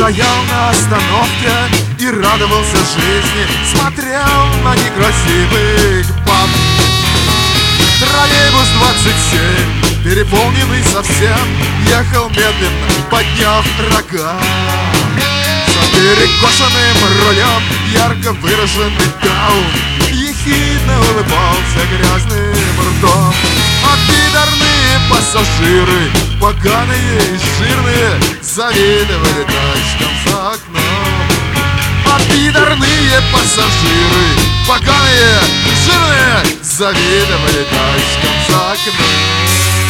стоял на остановке и радовался жизни, смотрел на некрасивых баб. Троллейбус 27, переполненный совсем, ехал медленно, подняв рога. За перекошенным рулем ярко выраженный даун ехидно улыбался грязным ртом. А пидорные пассажиры, поганые и жирные, завидовали тачкам за окном. А пидорные пассажиры, поганые и жирные, завидовали тачкам за окном.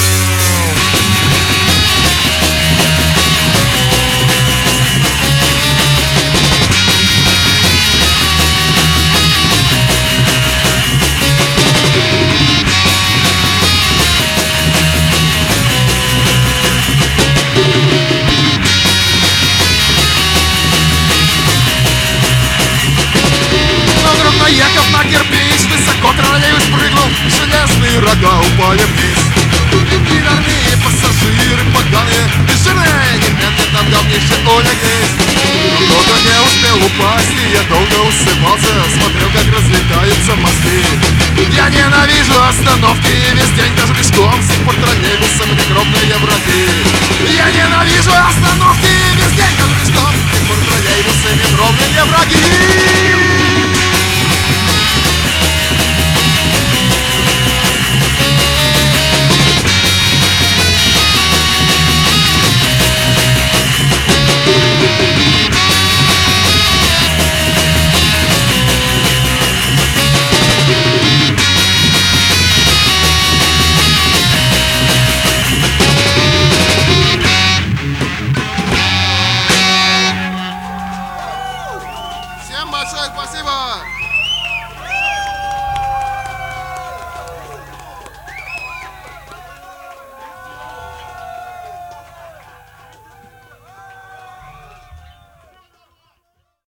Наехав на кирпич, высоко троллейбус прыгнул, железные рога упали вниз. Пидорные пассажиры, поганые и жирные, немедленно в говнище улеглись. Кто-то не успел упасть, и я долго усыпался, смотрел, как разлетаются мосты. Я ненавижу остановки, весь день хожу пешком, с тех пор троллейбусы мне кровные враги. Я ненавижу остановки, весь день хожу пешком, с тех пор троллейбусы мне кровные враги. Всем большое спасибо!